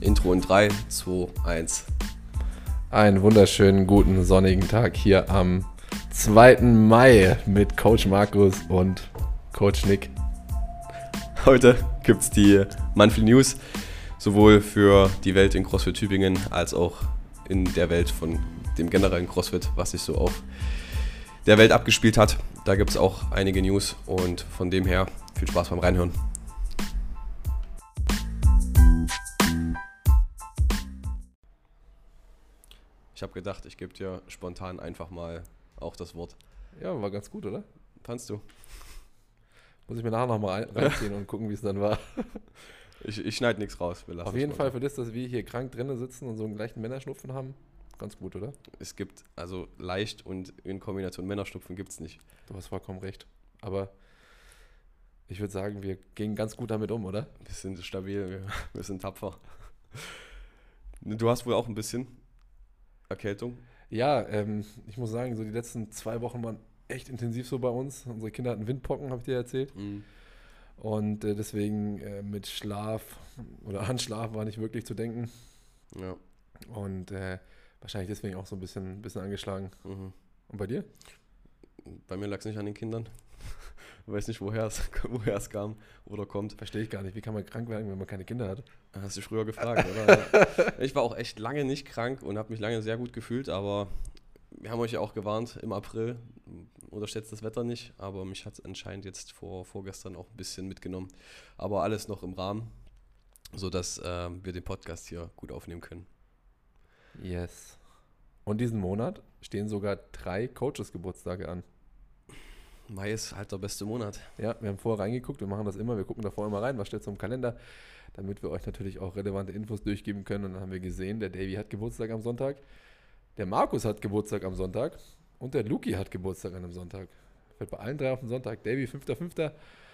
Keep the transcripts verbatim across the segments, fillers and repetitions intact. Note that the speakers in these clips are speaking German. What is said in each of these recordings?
Intro in drei, zwei, eins. Einen wunderschönen guten sonnigen Tag hier am zweiten Mai mit Coach Markus und Coach Nick. Heute gibt es die Monthly News, sowohl für die Welt in CrossFit Tübingen als auch in der Welt von dem generellen CrossFit, was sich so auf der Welt abgespielt hat. Da gibt es auch einige News und von dem her viel Spaß beim Reinhören. Ich habe gedacht, ich gebe dir spontan einfach mal auch das Wort. Ja, war ganz gut, oder? Fandst du? Muss ich mir nachher nochmal reinziehen und gucken, wie es dann war. Ich, ich schneide nichts raus. Wir lassen Auf jeden Fall für das, dass wir hier krank drinnen sitzen und so einen leichten Männerschnupfen haben, ganz gut, oder? Es gibt, also leicht und in Kombination Männerschnupfen gibt es nicht. Du hast vollkommen recht. Aber ich würde sagen, wir gehen ganz gut damit um, oder? Wir sind stabil, wir, wir sind tapfer. Du hast wohl auch ein bisschen Erkältung? Ja, ähm, ich muss sagen, so die letzten zwei Wochen waren echt intensiv so bei uns. Unsere Kinder hatten Windpocken, habe ich dir erzählt. Mhm. Und äh, deswegen äh, mit Schlaf oder an Schlaf war nicht wirklich zu denken. Ja. Und äh, wahrscheinlich deswegen auch so ein bisschen, bisschen angeschlagen. Mhm. Und bei dir? Bei mir lag es nicht an den Kindern. Ich weiß nicht, woher es, woher es kam oder kommt. Verstehe ich gar nicht. Wie kann man krank werden, wenn man keine Kinder hat? Hast du früher gefragt, oder? Ich war auch echt lange nicht krank und habe mich lange sehr gut gefühlt, aber wir haben euch ja auch gewarnt im April. Unterschätzt das Wetter nicht, aber mich hat es anscheinend jetzt vor, vorgestern auch ein bisschen mitgenommen. Aber alles noch im Rahmen, sodass äh, wir den Podcast hier gut aufnehmen können. Yes. Und diesen Monat stehen sogar drei Coaches-Geburtstage an. Mai ist halt der beste Monat. Ja, wir haben vorher reingeguckt, wir machen das immer, wir gucken davor immer rein, was steht so im Kalender, damit wir euch natürlich auch relevante Infos durchgeben können. Und dann haben wir gesehen, der Davy hat Geburtstag am Sonntag, der Markus hat Geburtstag am Sonntag und der Luki hat Geburtstag an einem Sonntag. Fällt bei allen drei auf den Sonntag. Davy fünfter fünfter,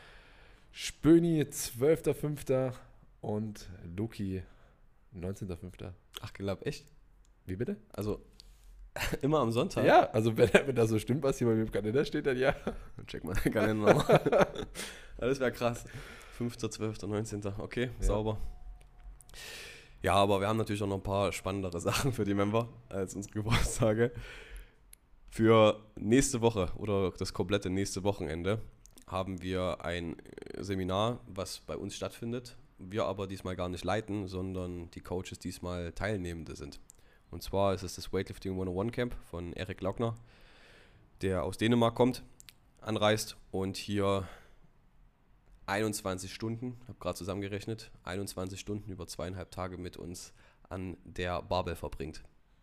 Spöni zwölfter fünfter und Luki neunzehnter fünfter. Ach, glaub, echt? Wie bitte? Also immer am Sonntag? Ja, also wenn, wenn da so stimmt, was hier bei mir im Kalender steht, dann ja. Check mal den Kalender nochmal. Das wäre krass. fünfter, zwölfter, neunzehnter Okay, Ja. sauber. Ja, aber wir haben natürlich auch noch ein paar spannendere Sachen für die Member als unsere Geburtstage. Für nächste Woche oder das komplette nächste Wochenende haben wir ein Seminar, was bei uns stattfindet. Wir aber diesmal gar nicht leiten, sondern die Coaches diesmal Teilnehmende sind. Und zwar ist es das Weightlifting hunderteins Camp von Erik Laugner, der aus Dänemark kommt, anreist und hier einundzwanzig Stunden, ich habe gerade zusammengerechnet, einundzwanzig Stunden über zweieinhalb Tage mit uns an der Barbell verbringt.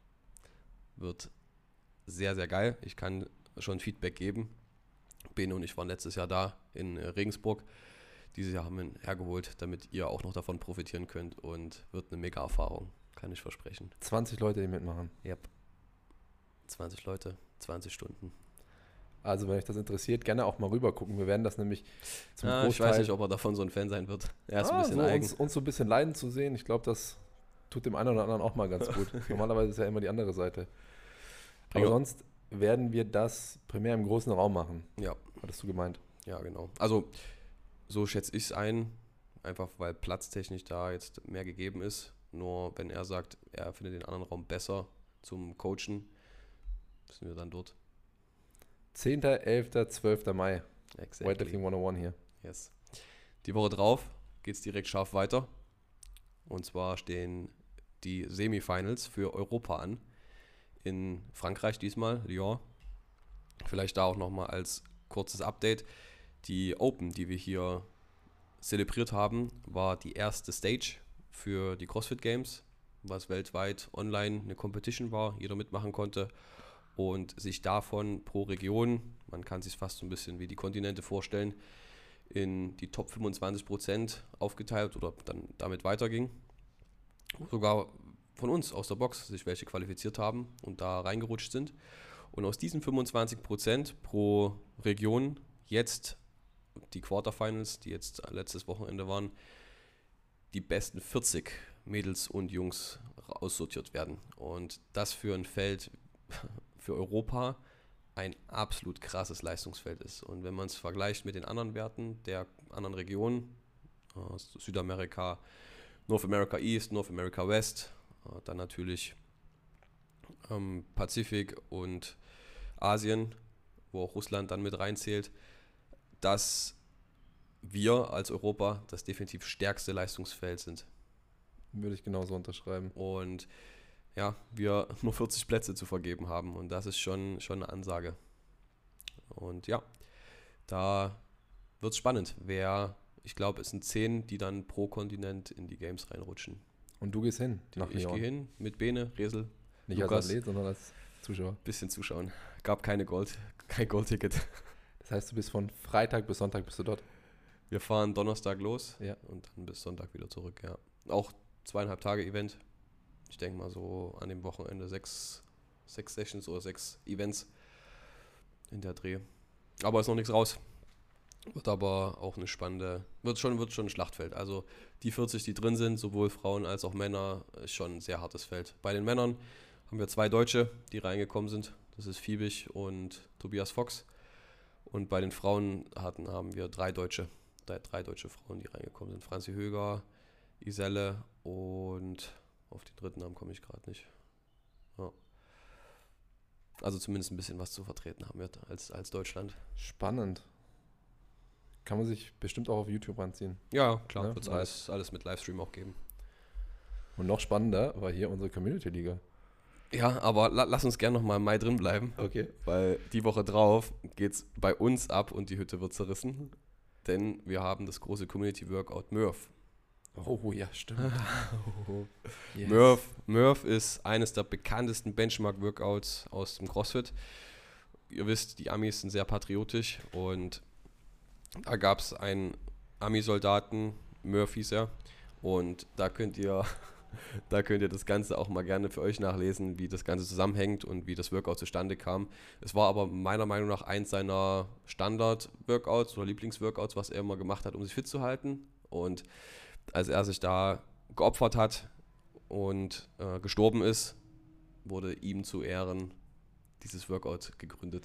Wird sehr, sehr geil. Ich kann schon Feedback geben. Bene und ich waren letztes Jahr da in Regensburg. Dieses Jahr haben wir ihn hergeholt, damit ihr auch noch davon profitieren könnt und wird eine mega Erfahrung. Kann ich versprechen. zwanzig Leute, die mitmachen. Yep. zwanzig Leute, zwanzig Stunden. Also wenn euch das interessiert, gerne auch mal rüber gucken. Wir werden das nämlich zum Ja, Großteil... ich weiß nicht, ob er davon so ein Fan sein wird. Er ist ah, ein bisschen so eigen. uns, uns so ein bisschen leiden zu sehen, ich glaube, das tut dem einen oder anderen auch mal ganz gut. Normalerweise ist ja immer die andere Seite. Aber Ja. sonst werden wir das primär im großen Raum machen. Ja. Hattest du gemeint? Ja, genau. Also so schätze ich es ein, einfach weil platztechnisch da jetzt mehr gegeben ist. Nur wenn er sagt, er findet den anderen Raum besser zum Coachen, sind wir dann dort. zehnter, elfter, zwölfter Mai. Exactly. Weightlifting hunderteins hier. Yes. Die Woche drauf geht es direkt scharf weiter. Und zwar stehen die Semifinals für Europa an. In Frankreich diesmal, Lyon. Vielleicht da auch nochmal als kurzes Update. Die Open, die wir hier zelebriert haben, war die erste Stage für die CrossFit Games, was weltweit online eine Competition war, jeder mitmachen konnte und sich davon pro Region, man kann sich fast so ein bisschen wie die Kontinente vorstellen, in die Top fünfundzwanzig Prozent aufgeteilt oder dann damit weiterging. Sogar von uns aus der Box sich welche qualifiziert haben und da reingerutscht sind. Und aus diesen fünfundzwanzig Prozent pro Region jetzt die Quarterfinals, die jetzt letztes Wochenende waren, die besten vierzig Mädels und Jungs aussortiert werden. Und das für ein Feld für Europa ein absolut krasses Leistungsfeld ist. Und wenn man es vergleicht mit den anderen Werten der anderen Regionen, Südamerika, North America East, North America West, äh, dann natürlich ähm, Pazifik und Asien, wo auch Russland dann mit reinzählt, dass wir als Europa das definitiv stärkste Leistungsfeld sind. Würde ich genauso unterschreiben. Und ja, wir nur vierzig Plätze zu vergeben haben und das ist schon, schon eine Ansage. Und ja, da wird es spannend. Wer, ich glaube, es sind zehn, die dann pro Kontinent in die Games reinrutschen. Und du gehst hin nach Ich Lyon? gehe hin mit Bene, Resel, Nicht Lukas. als Athlet, sondern als Zuschauer. Bisschen zuschauen. Gab keine Gold, kein Goldticket. Das heißt, du bist von Freitag bis Sonntag bist du dort? Wir fahren Donnerstag los Ja. und dann bis Sonntag wieder zurück, ja. Auch zweieinhalb Tage Event. Ich denke mal so an dem Wochenende sechs, sechs Sessions oder sechs Events in der Dreh. Aber ist noch nichts raus. Wird aber auch eine spannende, wird schon, wird schon ein Schlachtfeld. Also die vierzig, die drin sind, sowohl Frauen als auch Männer, ist schon ein sehr hartes Feld. Bei den Männern haben wir zwei Deutsche, die reingekommen sind. Das ist Fiebig und Tobias Fox. Und bei den Frauen hatten, haben wir drei Deutsche, drei, drei deutsche Frauen, die reingekommen sind. Franzi Höger, Iselle und auf den dritten Namen komme ich gerade nicht. Ja. Also zumindest ein bisschen was zu vertreten haben wir als, als Deutschland. Spannend. Kann man sich bestimmt auch auf YouTube ranziehen. Ja, klar, Ja, wird es nice. alles, alles mit Livestream auch geben. Und noch spannender war hier unsere Community-Liga. Ja, aber la, lass uns gerne noch mal im Mai drin bleiben, Okay. weil die Woche drauf geht es bei uns ab und die Hütte wird zerrissen, denn wir haben das große Community-Workout Murph. Oh ja, stimmt. Yes. Murph, Murph ist eines der bekanntesten Benchmark-Workouts aus dem CrossFit. Ihr wisst, die Amis sind sehr patriotisch und da gab es einen Ami-Soldaten, Murph hieß er, und da könnt ihr da könnt ihr das Ganze auch mal gerne für euch nachlesen, wie das Ganze zusammenhängt und wie das Workout zustande kam. Es war aber meiner Meinung nach eins seiner Standard-Workouts oder Lieblings-Workouts, was er immer gemacht hat, um sich fit zu halten. Und als er sich da geopfert hat und äh, gestorben ist, wurde ihm zu Ehren dieses Workout gegründet.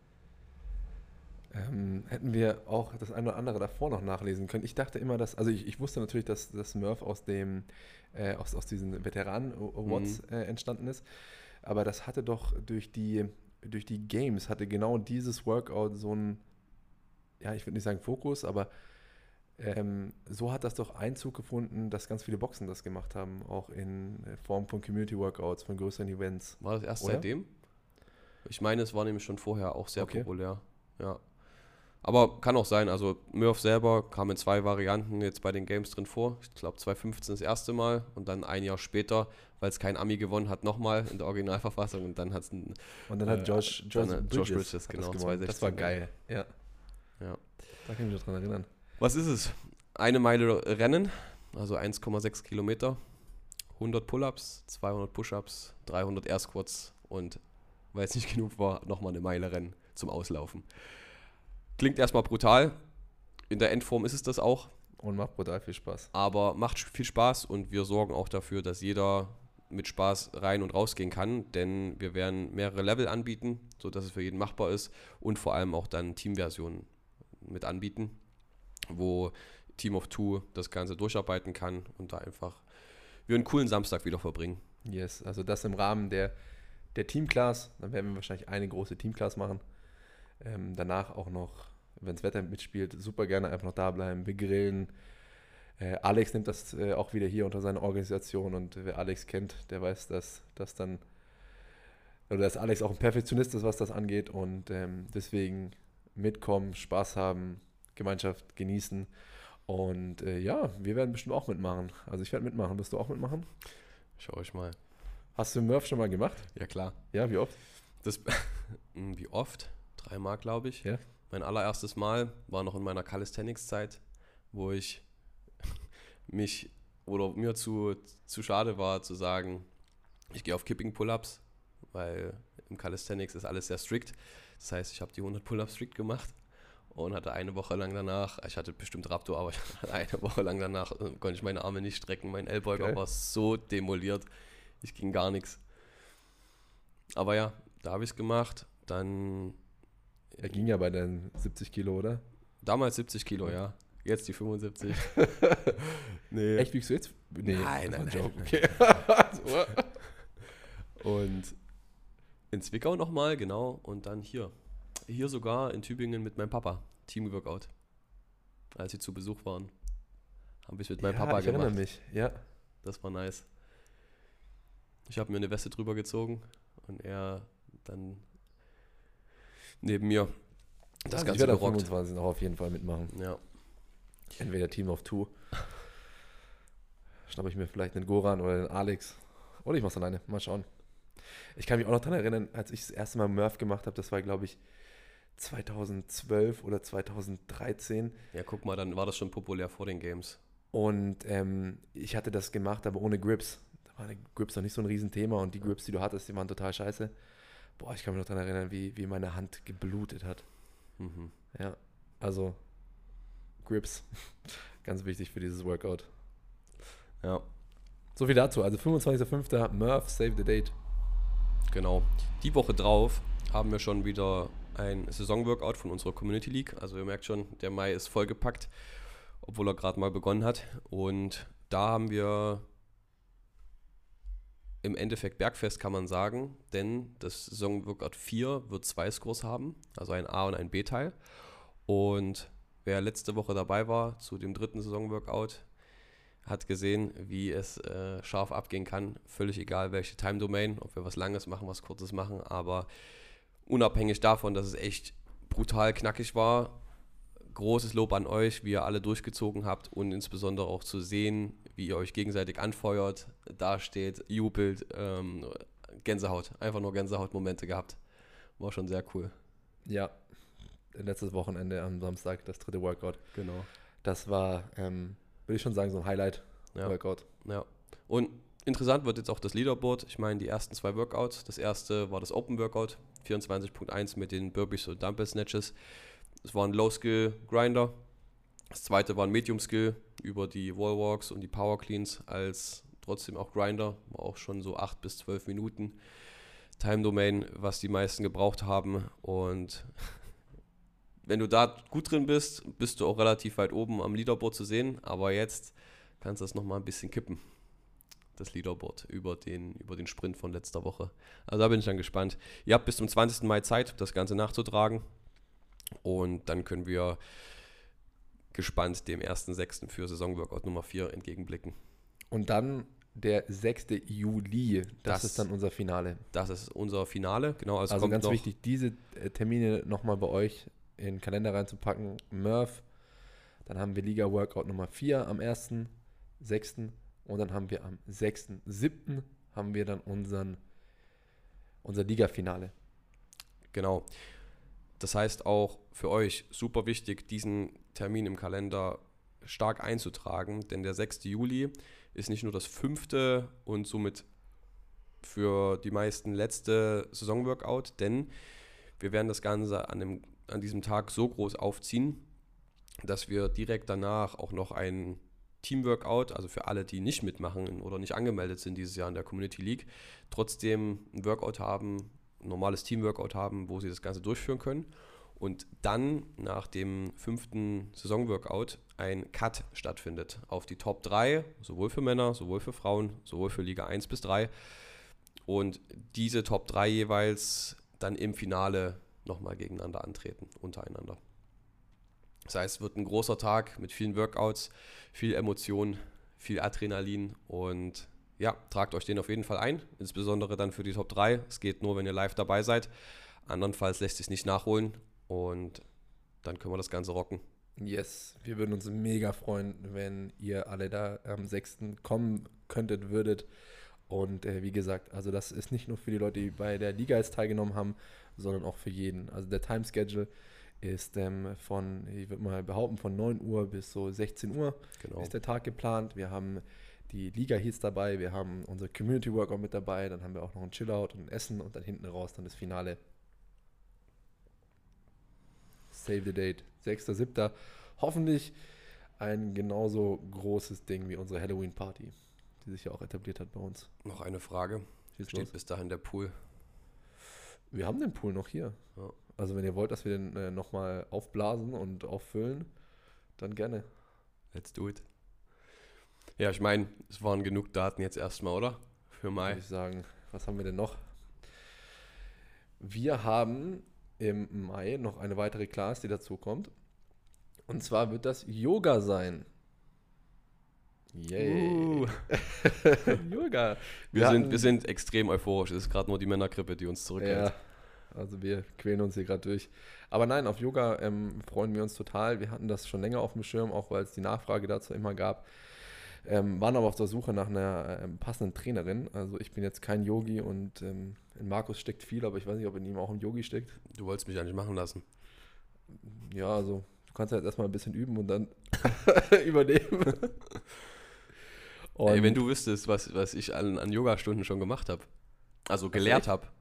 Ähm, hätten wir auch das eine oder andere davor noch nachlesen können. Ich dachte immer, dass, also ich, ich wusste natürlich, dass, dass Murph aus dem, äh, aus, aus diesen Veteranen-Awards Mhm. äh, entstanden ist, aber das hatte doch durch die, durch die Games, hatte genau dieses Workout so ein, ja, ich würde nicht sagen Fokus, aber ähm, so hat das doch Einzug gefunden, dass ganz viele Boxen das gemacht haben, auch in äh, Form von Community-Workouts, von größeren Events. War das erst Oder? seitdem? Ich meine, es war nämlich schon vorher auch sehr Okay. populär. Ja. Aber kann auch sein, also Murph selber kam in zwei Varianten jetzt bei den Games drin vor. Ich glaube zwanzig fünfzehn das erste Mal und dann ein Jahr später, weil es kein Ami gewonnen hat, nochmal in der Originalverfassung und dann hat es ein Und dann hat Äh, Josh, dann Josh, hat Bridges, Josh Bridges, hat genau, das gewonnen. Das war zweitausendsechzehn, geil. Ja. Ja. Da kann ich mich noch dran erinnern. Was ist es? Eine Meile Rennen, also eins Komma sechs Kilometer, hundert Pull-Ups, zweihundert Push-Ups, dreihundert Air Squats und, weil es nicht genug war, nochmal eine Meile Rennen zum Auslaufen. Klingt erstmal brutal, in der Endform ist es das auch, Und macht brutal viel Spaß. aber macht viel Spaß und wir sorgen auch dafür, dass jeder mit Spaß rein und rausgehen kann, denn wir werden mehrere Level anbieten, sodass es für jeden machbar ist und vor allem auch dann Teamversionen mit anbieten, wo Team of Two das Ganze durcharbeiten kann und da einfach wir einen coolen Samstag wieder verbringen. Yes, also das im Rahmen der, der Teamclass. Dann werden wir wahrscheinlich eine große Teamclass machen. Ähm, danach auch noch, wenn das Wetter mitspielt, super gerne einfach noch da bleiben, wir grillen. Äh, Alex nimmt das äh, auch wieder hier unter seine Organisation und wer Alex kennt, der weiß, dass das dann, oder dass Alex auch ein Perfektionist ist, was das angeht und ähm, deswegen mitkommen, Spaß haben, Gemeinschaft genießen und äh, ja, wir werden bestimmt auch mitmachen. Also ich werde mitmachen. Wirst du auch mitmachen? Schau ich mal. Hast du Murph schon mal gemacht? Ja klar. Ja, wie oft? Das, wie oft? Dreimal, glaube ich. Ja. Mein allererstes Mal war noch in meiner Calisthenics-Zeit, wo ich mich oder mir zu, zu schade war zu sagen, ich gehe auf Kipping Pull-Ups, weil im Calisthenics ist alles sehr strikt. Das heißt, ich habe die hundert Pull-Ups strikt gemacht und hatte eine Woche lang danach, ich hatte bestimmt Raptor, aber ich hatte eine Woche lang danach, äh, konnte ich meine Arme nicht strecken, mein Ellbeuger Okay. war so demoliert, ich ging gar nichts. Aber ja, da habe ich es gemacht, dann Er ging ja bei den siebzig Kilo, oder? damals siebzig Kilo, ja. Jetzt die fünfundsiebzig. Nee. Echt, wiegst du jetzt? Nee, Nein, das war nein, ein nein. Joke. Okay. Und in Zwickau nochmal, genau. Und dann hier. Hier sogar in Tübingen mit meinem Papa. Teamworkout. Als sie zu Besuch waren. Haben wir es mit meinem Ja, Papa ich gemacht. erinnere mich, ja. Das war nice. Ich habe mir eine Weste drüber gezogen und er dann neben mir das Also ich Ganze werde am gerockt. fünfundzwanzigsten auch auf jeden Fall mitmachen. Ja, Entweder Team of Two. Schnappe ich mir vielleicht einen Goran oder den Alex. Oder ich mach's alleine. Mal schauen. Ich kann mich auch noch daran erinnern, als ich das erste Mal Murph gemacht habe, das war, glaube ich, zweitausendzwölf oder zweitausenddreizehn. ja, guck mal, dann war das schon populär vor den Games. Und ähm, ich hatte das gemacht, aber ohne Grips. Da waren die Grips noch nicht so ein Riesenthema und die Grips, die du hattest, die waren total scheiße. Boah, ich kann mich noch daran erinnern, wie, wie meine Hand geblutet hat. Mhm. Ja, also Grips. Ganz wichtig für dieses Workout. Ja, So viel dazu. Also fünfundzwanzigster fünfter Murph, save the date. genau. Die Woche drauf haben wir schon wieder ein Saisonworkout von unserer Community League. Also ihr merkt schon, der Mai ist vollgepackt, obwohl er gerade mal begonnen hat. Und da haben wir im Endeffekt Bergfest, kann man sagen, denn das Saisonworkout vier wird zwei Scores haben, also ein A- und ein B-Teil. Und wer letzte Woche dabei war zu dem dritten Saisonworkout, hat gesehen, wie es äh, scharf abgehen kann. Völlig egal, welche Time-Domain, ob wir was Langes machen, was Kurzes machen, aber unabhängig davon, dass es echt brutal knackig war, großes Lob an euch, wie ihr alle durchgezogen habt und insbesondere auch zu sehen, wie ihr euch gegenseitig anfeuert, dasteht, jubelt, ähm, Gänsehaut, einfach nur Gänsehaut-Momente gehabt. War schon sehr cool. Ja, letztes Wochenende am Samstag, das dritte Workout. Genau. Das war, ähm, würde ich schon sagen, so ein Highlight-Workout. Ja. ja. Und interessant wird jetzt auch das Leaderboard. Ich meine, die ersten zwei Workouts. Das erste war das Open Workout, vierundzwanzig Punkt eins mit den Burpees und Dumbbell Snatches. Das war ein Low-Skill-Grinder. Das zweite war ein Medium-Skill über die Wallwalks und die Power Cleans als trotzdem auch Grinder. War auch schon so acht bis zwölf Minuten Time-Domain, was die meisten gebraucht haben. Und wenn du da gut drin bist, bist du auch relativ weit oben am Leaderboard zu sehen. Aber jetzt kannst du das nochmal ein bisschen kippen, das Leaderboard, über den, über den Sprint von letzter Woche. Also da bin ich dann gespannt. Ihr habt bis zum zwanzigsten Mai Zeit, das Ganze nachzutragen. Und dann können wir gespannt dem ersten sechsten für Saisonworkout Nummer vier entgegenblicken. Und dann der sechster Juli, das, Das- ist dann unser Finale. Das ist unser Finale. Genau, also, Also kommt ganz noch, wichtig, diese äh, Termine nochmal bei euch in den Kalender reinzupacken. Murph, dann haben wir Liga-Workout Nummer vier am ersten sechsten und dann haben wir am sechsten siebten haben wir dann unseren, unser Liga-Finale. Genau. Das heißt auch für euch super wichtig, diesen Termin im Kalender stark einzutragen, denn der sechste Juli ist nicht nur das fünfte und somit für die meisten letzte Saisonworkout, denn wir werden das Ganze an, dem, an diesem Tag so groß aufziehen, dass wir direkt danach auch noch ein Teamworkout, also für alle, die nicht mitmachen oder nicht angemeldet sind dieses Jahr in der Community League, trotzdem ein Workout haben, ein normales Teamworkout haben, wo sie das Ganze durchführen können. Und dann nach dem fünften Saisonworkout ein Cut stattfindet auf die Top drei, sowohl für Männer, sowohl für Frauen, sowohl für Liga eins bis drei. Und diese Top drei jeweils dann im Finale nochmal gegeneinander antreten, untereinander. Das heißt, es wird ein großer Tag mit vielen Workouts, viel Emotion, viel Adrenalin und ja, tragt euch den auf jeden Fall ein, insbesondere dann für die Top drei. Es geht nur, wenn ihr live dabei seid. Andernfalls lässt sich nicht nachholen und dann können wir das Ganze rocken. Yes, wir würden uns mega freuen, wenn ihr alle da am sechsten kommen könntet, würdet. Und äh, wie gesagt, also das ist nicht nur für die Leute, die bei der Liga jetzt teilgenommen haben, sondern auch für jeden. Also der Timeschedule ist ähm, von, ich würde mal behaupten, von neun Uhr bis so sechzehn Uhr Genau. ist der Tag geplant. Wir haben die Liga-Heats dabei, wir haben unser Community-Workout mit dabei, dann haben wir auch noch ein Chillout und ein Essen und dann hinten raus dann das Finale. Save the date, sechster siebter Hoffentlich ein genauso großes Ding wie unsere Halloween-Party, die sich ja auch etabliert hat bei uns. Noch eine Frage. Schieß Steht los. bis dahin der Pool? Wir haben den Pool noch hier. Ja. Also wenn ihr wollt, dass wir den äh, nochmal aufblasen und auffüllen, dann gerne. Let's do it. Ja, ich meine, es waren genug Daten jetzt erstmal, oder? Für Mai. Würde ich sagen, was haben wir denn noch? Wir haben im Mai noch eine weitere Class, die dazu kommt. Und zwar wird das Yoga sein. Yay. Uh. Yoga. Wir, hatten- sind, wir sind extrem euphorisch. Es ist gerade nur die Männergrippe, die uns zurückhält. Ja, also wir quälen uns hier gerade durch. Aber nein, auf Yoga ähm, freuen wir uns total. Wir hatten das schon länger auf dem Schirm, auch weil es die Nachfrage dazu immer gab. Ähm, waren aber auf der Suche nach einer ähm, passenden Trainerin. Also ich bin jetzt kein Yogi und ähm, in Markus steckt viel, aber ich weiß nicht, ob in ihm auch ein Yogi steckt. Du wolltest mich ja nicht machen lassen. Ja, also du kannst ja jetzt erstmal ein bisschen üben und dann übernehmen. Und Ey, wenn du wüsstest, was, was ich an, an Yoga-Stunden schon gemacht habe. Also gelehrt echt? habe.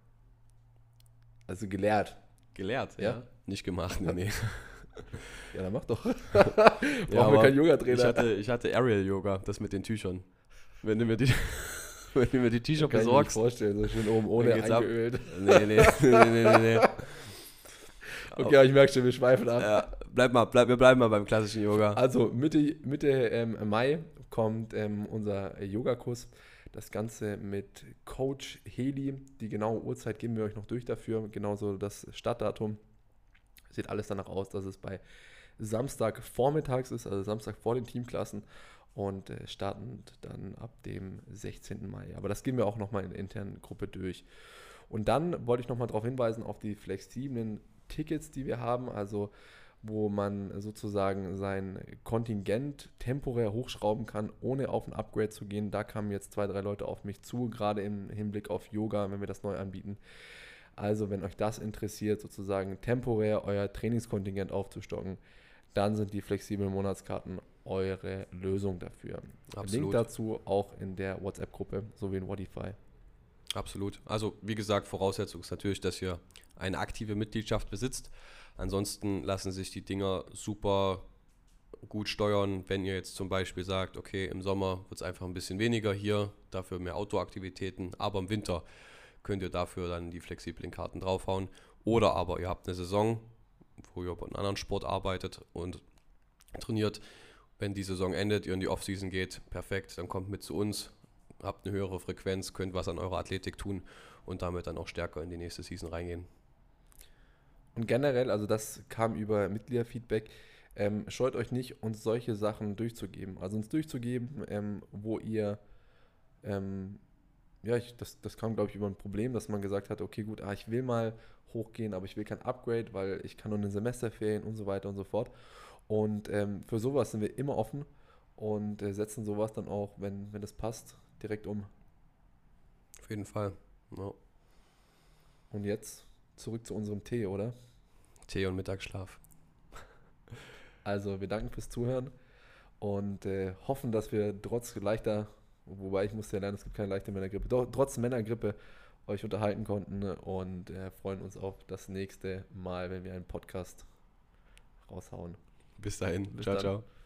Also gelehrt. Gelehrt, Ja? ja. Nicht gemacht, nee, nee. Ja, dann mach doch. Ja, Brauchen wir aber keinen Ich Yoga-Trainer. hatte, ich hatte Aerial-Yoga, das mit den Tüchern. Wenn du mir die, wenn du mir die T-Shirt Kann ich mir nicht besorgst. vorstellen, so schön oben ohne Dann geht's ab. eingeölt. Nee, nee, nee, nee, nee, nee. Okay, aber ich merke schon, wir schweifen ab. Ja, bleib mal, bleib, wir bleiben mal beim klassischen Yoga. Also Mitte, Mitte ähm, Mai kommt ähm, unser Yogakurs. Das Ganze mit Coach Heli. Die genaue Uhrzeit geben wir euch noch durch dafür. Genauso das Startdatum. Sieht alles danach aus, dass es bei Samstag vormittags ist, also Samstag vor den Teamklassen. Und äh, startend dann ab dem sechzehnten Mai. Aber das gehen wir auch nochmal in der internen Gruppe durch. Und dann wollte ich nochmal darauf hinweisen, auf die flexiblen Tickets, die wir haben. Also wo man sozusagen sein Kontingent temporär hochschrauben kann, ohne auf ein Upgrade zu gehen. Da kamen jetzt zwei, drei Leute auf mich zu, gerade im Hinblick auf Yoga, wenn wir das neu anbieten. Also wenn euch das interessiert, sozusagen temporär euer Trainingskontingent aufzustocken, dann sind die flexiblen Monatskarten eure Lösung dafür. Absolut. Link dazu auch in der WhatsApp-Gruppe sowie in Wodify. Absolut. Also wie gesagt, Voraussetzung ist natürlich, dass ihr eine aktive Mitgliedschaft besitzt. Ansonsten lassen sich die Dinger super gut steuern, wenn ihr jetzt zum Beispiel sagt, okay, im Sommer wird es einfach ein bisschen weniger hier, dafür mehr Outdoor-Aktivitäten, aber im Winter könnt ihr dafür dann die flexiblen Karten draufhauen. Oder aber ihr habt eine Saison, wo ihr bei einem anderen Sport arbeitet und trainiert. Wenn die Saison endet, ihr in die Offseason geht, perfekt, dann kommt mit zu uns, habt eine höhere Frequenz, könnt was an eurer Athletik tun und damit dann auch stärker in die nächste Season reingehen. Und generell, also das kam über Mitgliederfeedback, ähm, scheut euch nicht, uns solche Sachen durchzugeben. Also uns durchzugeben, ähm, wo ihr, ähm, ja, ich, das, das kam, glaube ich, über ein Problem, dass man gesagt hat, okay, gut, ah, ich will mal hochgehen, aber ich will kein Upgrade, weil ich kann nur in den Semesterferien und so weiter und so fort. Und ähm, für sowas sind wir immer offen und äh, setzen sowas dann auch, wenn, wenn das passt, direkt um. Auf jeden Fall. Ja. Und jetzt zurück zu unserem Tee, oder? Tee und Mittagsschlaf. Also wir danken fürs Zuhören und äh, hoffen, dass wir trotz leichter, wobei ich musste ja lernen, es gibt keine leichte Männergrippe, doch trotz Männergrippe euch unterhalten konnten und äh, freuen uns auf das nächste Mal, wenn wir einen Podcast raushauen. Bis dahin. Bis Ciao, dann. ciao.